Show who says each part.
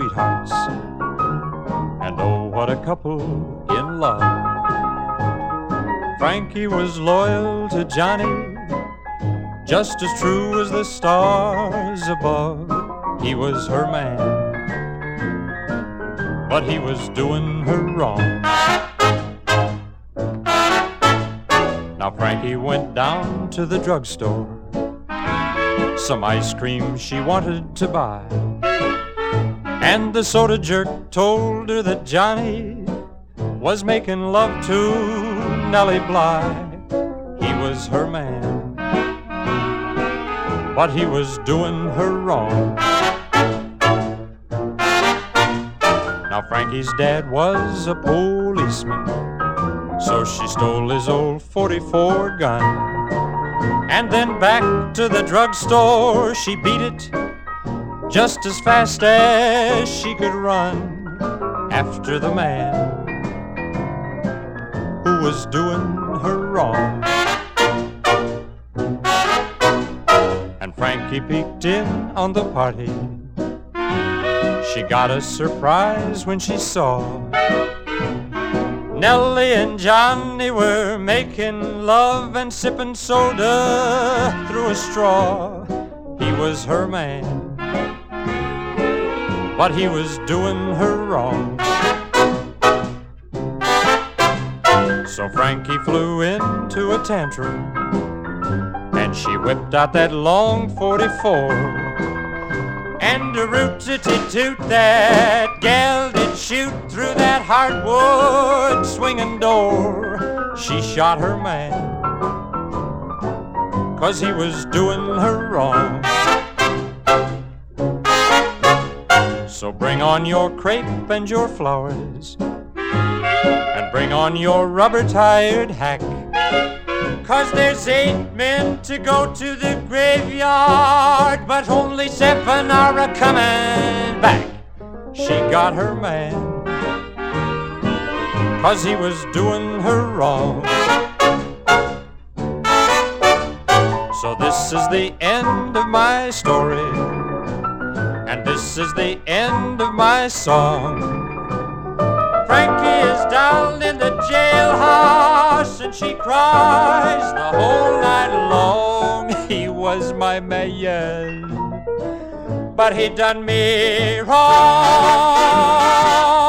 Speaker 1: sweethearts. And oh, what a couple in love. Frankie was loyal to Johnny, just as true as the stars above. He was her man, but he was doing her wrong. Now Frankie went down to the drugstore, some ice cream she wanted to buy, and the soda jerk told her that Johnny was making love to Nellie Bly. He was her man, but he was doing her wrong. Now Frankie's dad was a policeman, so she stole his old .44 gun, and then back to the drugstore she beat it just as fast as she could run after the man who was doing her wrong. And Frankie peeked in on the party. She got a surprise when she saw Nellie and Johnny were making love and sipping soda through a straw. He was her man, but he was doing her wrong. So Frankie flew into a tantrum, and she whipped out that long .44, and a root-a-toot that gal did shoot through that hardwood swinging door. She shot her man, 'cause he was doing her wrong. So bring on your crepe and your flowers, and bring on your rubber-tired hack, 'cause there's 8 men to go to the graveyard, but only 7 are a-comin' back. She got her man, 'cause he was doing her wrong. So this is the end of my story, and this is the end of my song. Frankie is down in the jailhouse, and she cries the whole night long. He was my man, but he done me wrong.